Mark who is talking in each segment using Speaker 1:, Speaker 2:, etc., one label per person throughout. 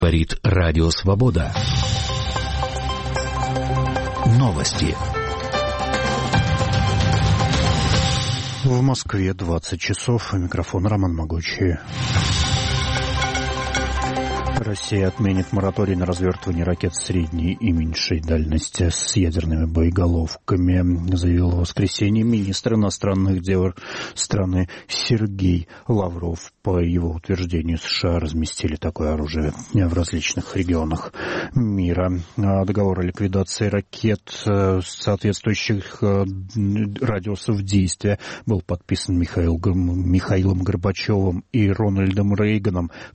Speaker 1: Говорит Радио Свобода. Новости.
Speaker 2: В Москве 20 часов. Микрофон Роман Могучий. Россия отменит мораторий на развертывание ракет средней и меньшей дальности с ядерными боеголовками, заявил в воскресенье министр иностранных дел страны Сергей Лавров. По его утверждению, США разместили такое оружие в различных регионах мира. Договор о ликвидации ракет соответствующих радиусов действия был подписан Михаилом Горбачевым и Рональдом Рейганом в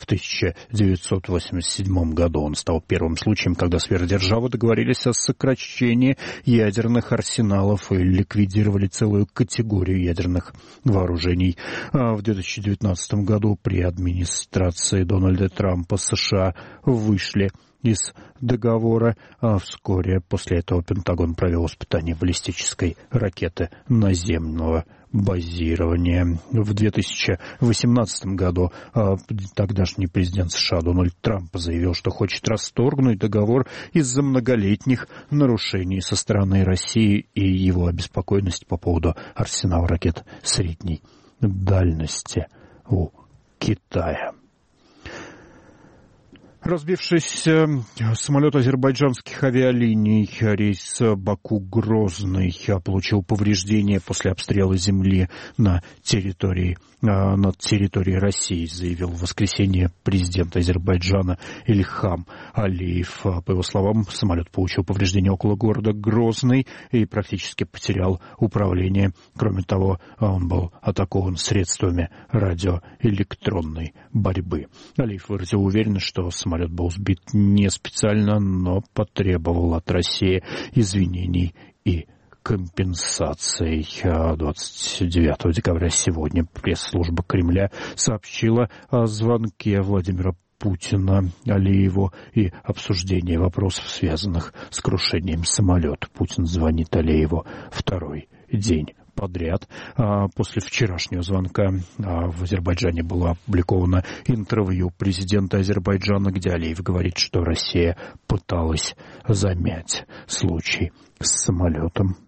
Speaker 2: 1987 году. Он стал первым случаем, когда сверхдержавы договорились о сокращении ядерных арсеналов и ликвидировали целую категорию ядерных вооружений. В 2019 году при администрации Дональда Трампа США вышли из договора. Вскоре после этого Пентагон провел испытание баллистической ракеты наземного базирования. В 2018 году тогдашний президент США Дональд Трамп заявил, что хочет расторгнуть договор из-за многолетних нарушений со стороны России и его обеспокоенность по поводу арсенала ракет средней дальности у Китая. Разбившийся самолет азербайджанских авиалиний рейс Баку-Грозный получил повреждения после обстрела земли над территорией России, заявил в воскресенье президент Азербайджана Ильхам Алиев. По его словам, самолет получил повреждения около города Грозный и практически потерял управление. Кроме того, он был атакован средствами радиоэлектронной борьбы. Алиев выразил уверенность, что самолет был сбит не специально, но потребовал от России извинений и компенсаций. 29 декабря сегодня пресс-служба Кремля сообщила о звонке Владимира Путина Алиеву и обсуждении вопросов, связанных с крушением самолета. Путин звонит Алиеву второй день подряд. После вчерашнего звонка в Азербайджане было опубликовано интервью президента Азербайджана, где Алиев говорит, что Россия пыталась замять случай с самолетом.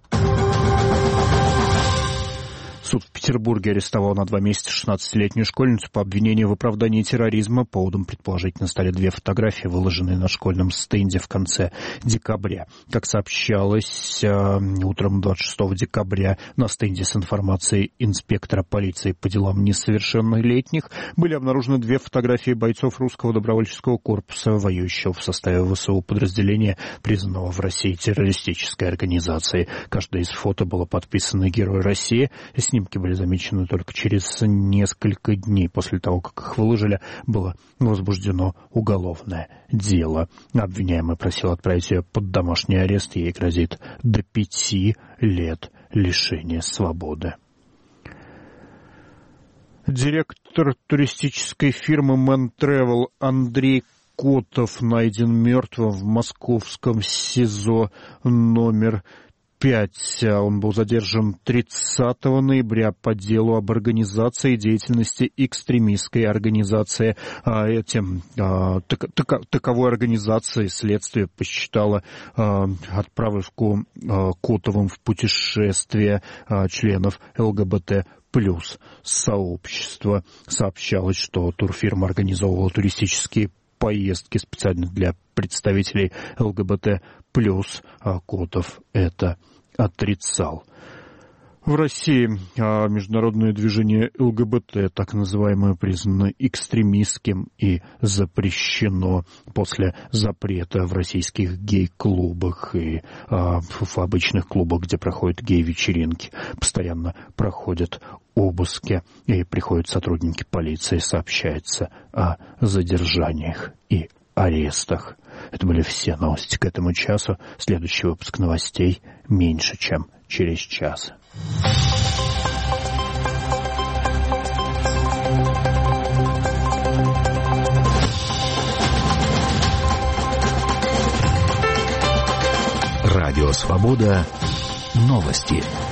Speaker 2: Суд в Петербурге арестовал на 2 месяца 16-летнюю школьницу по обвинению в оправдании терроризма. Поводом, предположительно, стали 2 фотографии, выложенные на школьном стенде в конце декабря. Как сообщалось, утром 26 декабря на стенде с информацией инспектора полиции по делам несовершеннолетних были обнаружены 2 фотографии бойцов русского добровольческого корпуса, воюющего в составе ВСУ подразделения, признанного в России террористической организацией. Каждое из фото было подписано «Герой России». Снимки были замечены только через несколько дней после того, как их выложили, было возбуждено уголовное дело. Обвиняемый просил отправить ее под домашний арест, ей грозит до 5 лет лишения свободы. Директор туристической фирмы Man Travel Андрей Котов найден мертвым в московском СИЗО номер 5. Он был задержан 30 ноября по делу об организации деятельности экстремистской организации. Таковой организацией следствие посчитало отправку Котовым в путешествие членов ЛГБТ плюс сообщества. Сообщалось, что турфирма организовывала туристические поездки специально для представителей ЛГБТ плюс, а Котов это отрицал. В России международное движение ЛГБТ, так называемое, признано экстремистским и запрещено после запрета в российских гей-клубах и в обычных клубах, где проходят гей-вечеринки. Постоянно проходят обыски и приходят сотрудники полиции, сообщается о задержаниях и арестах. Это были все новости к этому часу. Следующий выпуск новостей меньше, чем через час.
Speaker 1: Радио Свобода. Новости.